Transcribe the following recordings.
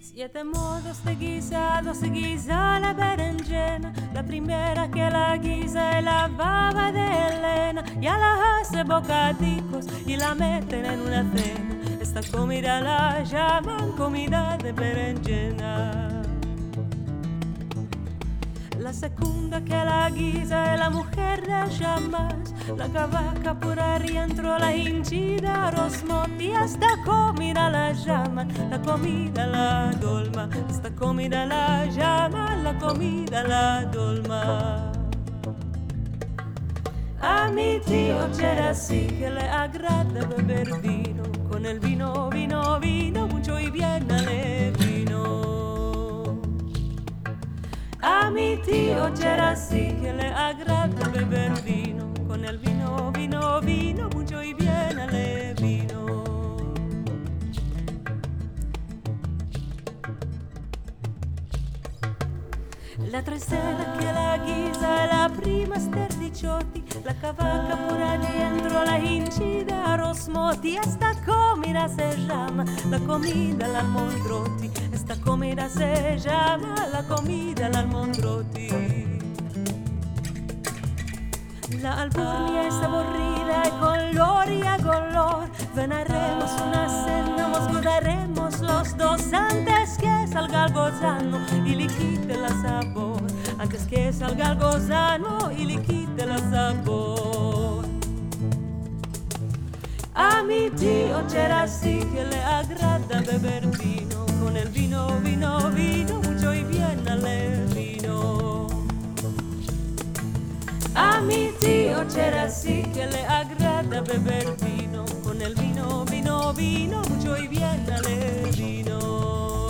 7 modos de guisado se guisa la berenjena. La primera que la guisa es la baba de Elena. Ya la hace bocadicos y la meten en una cena. Esta comida la llaman comida de berenjena. La segunda que la guisa es la mujer de llamas. La cavaca por arrientro, la hinchida, rosmoti. Esta comida la llaman la comida la dolma. Esta comida la llaman la comida la dolma. A mi tío c'era así que le agrada beber vino. Con el vino, vino, vino, mucho y bien ale vino. A mi tío c'era así que le agrada beber vino. Con el vino, vino, vino, mucho y bien ale vino. La tercera que la guisa la prima sterdiciotti. La cavaca por adentro, la hinchida, rosmoti. Esta comida se llama la comida l'almondrotti. Esta comida se llama la comida l'almondrotti. La alburnia es aburrida y color y a color. Venaremos una cena, nos godaremos los dos antes que salga el gozano y le quite la sabor. Antes que salga el gozano y le quite la sabor. A mi tío c'era así que le agrada beber vino. Con el vino, vino, vino, mucho y bien ale vino. A mi tío c'era así que le agrada beber vino. Con el vino, vino, vino, mucho y bien ale vino.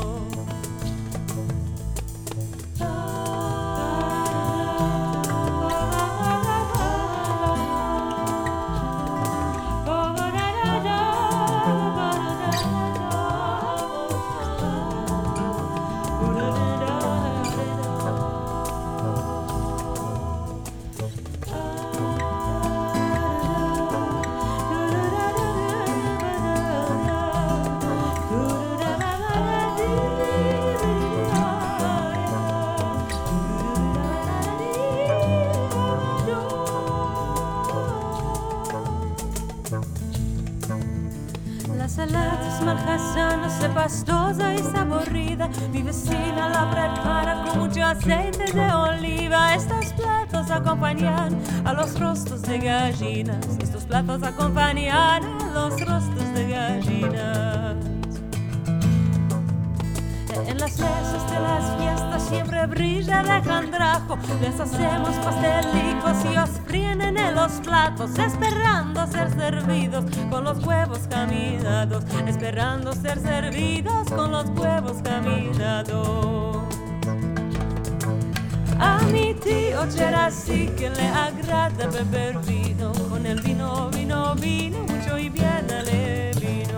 La salata es malhasana, se pastosa y saborida. Mi vecina la prepara con mucho aceite de oliva. Estos platos acompañan a los rostros de gallinas. Estos platos acompañan a los rostros de gallinas. En las mesas de las fiestas siempre brilla de candrajo. Les hacemos pastelicos y os fríen en los platos, esperando ser servidos con los huevos caminados. Esperando ser servidos con los huevos caminados. A mi tío c'era así que le agrada beber vino. Con el vino, vino, vino, mucho y bien ale vino.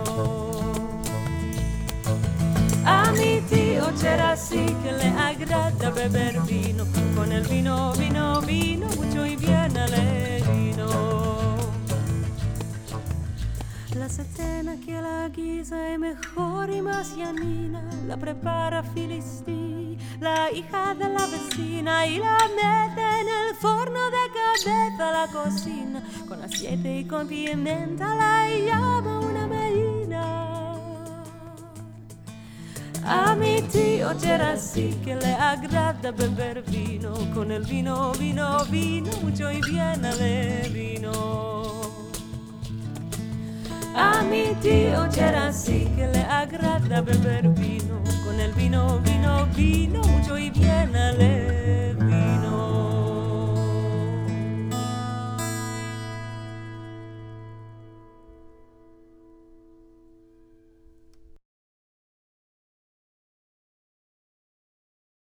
A mi tío c'era así que le agrada beber vino. Con el vino, vino, vino, mucho y bien ale vino. La setena que la guisa es mejor y más llanina. La prepara Filistí, la hija de la vecina, y la mete en el forno de cabeza a la cocina. Con aceite y con pimienta la llama una medina. A mi tío c'era así que le agrada beber vino. Con el vino, vino, vino, mucho y bien ale vino. A mi tío c'era así que le agrada beber vino. Con el vino, vino, vino, mucho y bien ale vino.